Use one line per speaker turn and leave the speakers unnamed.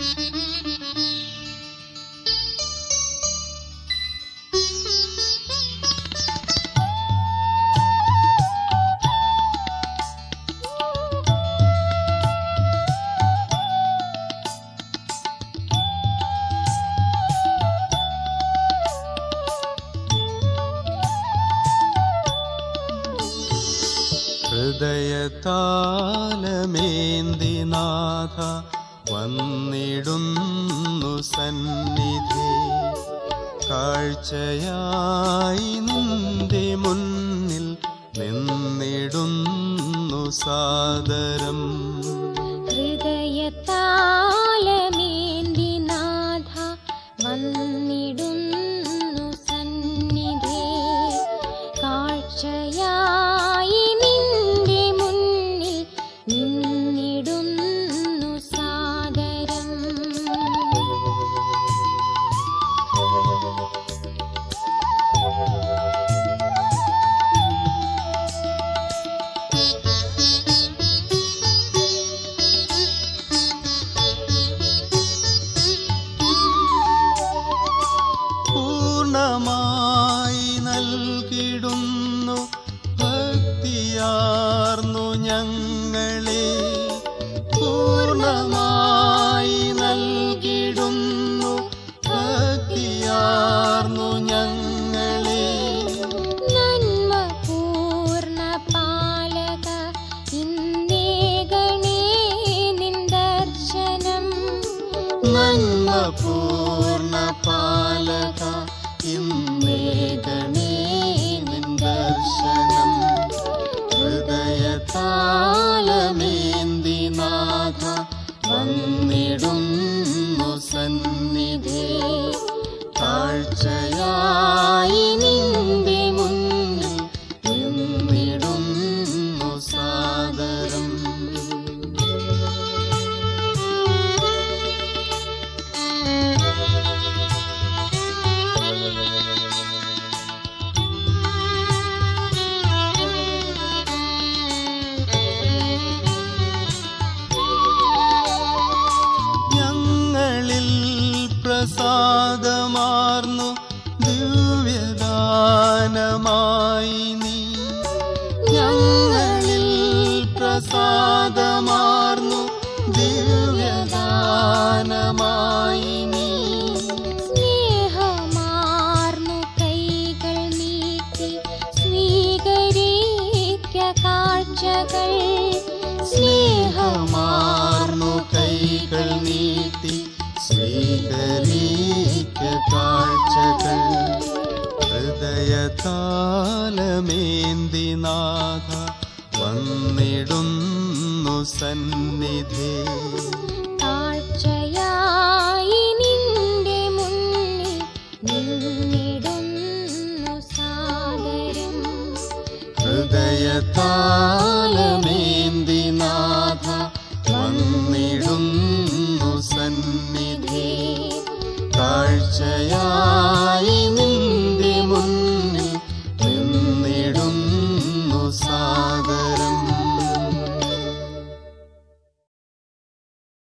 ഹൃദയതാലമേന്തി നാഥ വന്നിടുന്നു സന്നിധി, കാഴ്ചയായി നിന്റെ മുന്നിൽ നിന്നിടുന്നു സാദരം.
ഹൃദയതാലമേന്തി നാഥ വന്നിടുന്നു സന്നിധി, കാഴ്ചയായി നിന്റെ മുന്നിൽ നിന്നിടുന്നു സാദരം.
പൂർണ്ണമായി നൽകിടുന്നു ഭക്തിയാർന്നു ഞങ്ങളെ, പൂർണ്ണമായി നൽകിടുന്നു ഭക്തിയാർന്നു ഞങ്ങളെ.
നന്മ പൂർണ്ണ പാലക ഇന്നേകണേ നിൻ ദർശനം,
നന്മ പൂർണ്ണ പാലക ഇന്നേകണേ നിൻ ദർശനം. ഹൃദയതാലമേന്തി നാഥ വന്നിടുന്നു സന്നിധി, കാഴ്ചയായി നിന്റെ മുന്നിൽ നിന്നിടുന്നു സാദരം. ഞങ്ങളിൽ പ്രസാദമാർന്നു ദിവ്യദാനമായി നീ, ഞങ്ങളിൽ പ്രസാദമാർന്നു ദിവ്യദാനമായി നീ.
സ്നേഹമാർന്നു കൈകൾ നീട്ടി സ്വീകരിക്ക കാഴ്ചകൾ,
സ്നേഹമാർന്നു കൈകൾ നീട്ടി സ്വീകരിക്ക കാഴ്ചകൾ. ഹൃദയതാലമേന്തി നാഥ വന്നിടുന്നു സന്നിധി,
കാഴ്ചയായി നിന്റെ മുന്നിൽ നിന്നിടുന്നു സാദരം.
ഹൃദയതാലമേന്തി നാഥ വന്നിടുന്നു സന്നിധി, കാഴ്ചയായി